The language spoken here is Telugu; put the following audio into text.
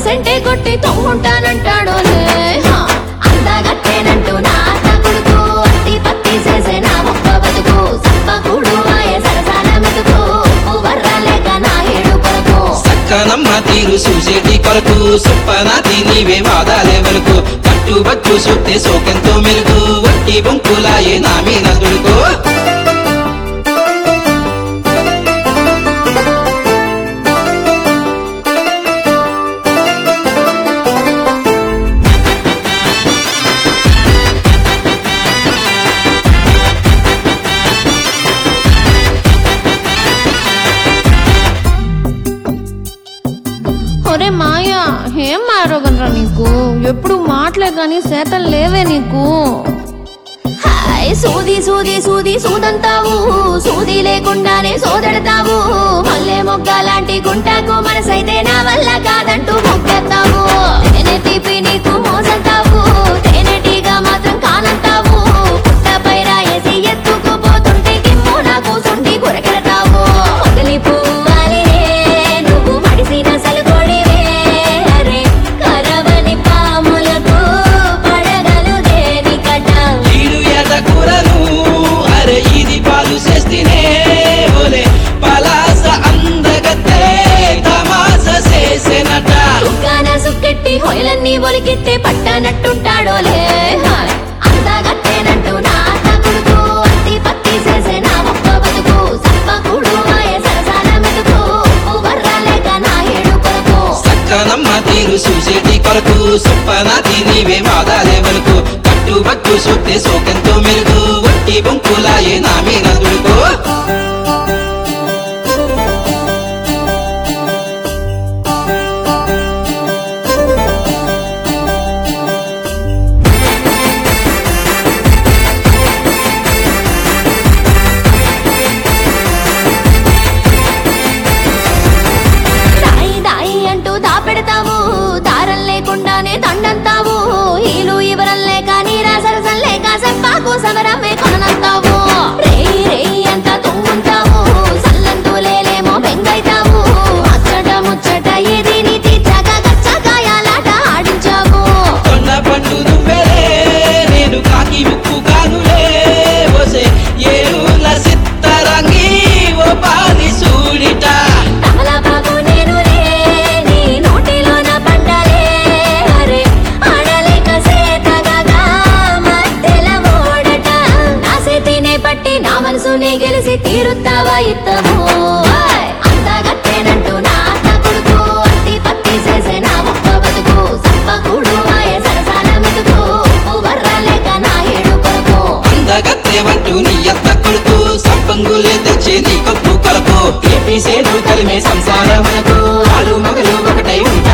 సెంటే కొట్టి తొంగుంటానంటాడోలే అందగట్టేనంటూ నా కొడుకు అట్టి పత్తి చేసే నా ఒక్క బతుకు సప్పకూడు మాయ సరసాల మెతుకు వర్రాలేక నా ఏడు కొరకు సక్కనమ్మ తీరు చూసేటి కొరకు సుప్పనాతి నీవే వాదాలే వరకు కట్టుబట్టు సుత్తే సోకెంతో మెరుగు వట్టి బొంకులాయే నా మీద దుడుకో ఒరే మాయా ఏం మారోగనరా నీకు ఎప్పుడు మాటలే గాని చేతలు లేవే నీకు హాయ్ సూది సూది సూది సూదంతావు సూది లేకుండానే సోదెడతావు మల్లె మొగ్గ లాంటి గుంటాకు మనసైతే నా వల్ల కాదంటూ మొక్కేస్తావు తేనె తీపి నీకు మోసంతావు తేనెటీగా మాత్రం కానంతావు పుట్టపై రాయేసి ఎత్తుకుపోతుంటే కిమ్ము నాకు సుండి గురకెడతావు పగలి పువ్వాలి నువ్వు మడిసిన సలుకొడివే అరే కరవని పాములకు పడగలు దేనికట ఈడు ఎద కూరను అరే ఇది పాలు చేస్తేనే ఓలే పలాస అందగతే తమాస చేసేనట దుకాన సుక్కెట్టి హొయలన్నీ ఒలికితే పట్టనట్టుంటాడోలే అందగట్టేనంటూ నా కొడుకు అట్టి పత్తి చేసే నా ఒక్క బతుకు సప్పకూడు మాయ సరసాల మెతుకు వర్రాలేక నా ఏడు కొరకు సక్కనమ్మ తీరు చూసేటి కొరకు సుప్పనాతి నీవే వాదాలే వరకు కట్టుబట్టు సుత్తే సోకెంతో మెరుగు వట్టి బొంకులాయే నా మీద దుడుకో దాయి దాయి అంటూ దాపెడతావు దారం లేకుండానే దండంతావు ఈలు ఇవరం లేక నీరా సరసం లేక సెంపాకు సగరమే కొననంతావు రేయి రేయి అంతా తొంగుంటావు సల్లంతూ లేలేమో బెంగైతావు అచ్చట ముచ్చట ఏది నీతి చక గచ్చగాయాలాట ఆడించావు కొన్న పండు నువ్వేలే నేను కాకి ముక్కు కానులే వసే ఏరుల సిత్తరంగి ఓ పాలి సూడిట తమలపాకు నేనులే నీ నోటిలోన పడ్డాలే అరే ఆడలేక సేతగా మధ్యల ఓడట నా చేతినే పట్టి నా మనసునే గెలిసి తీరుతావా ఇత్తము అందగట్టేనంటూ నా కొడుకు అట్టి పత్తి చేసే నా ఒక్క బతుకు సప్పకూడు మాయ సరసాల మెతుకు వర్రాలేక నా ఏడు కొరకు అందగత్తె వంటూ నీ అత్త కొడుకు సంపంగులే తెచ్చి నీ కొట్టు కొరకు ఏపీ సేను కలిమే సంసారమునకు ఆలు మగలు ఒకటై ఉంటా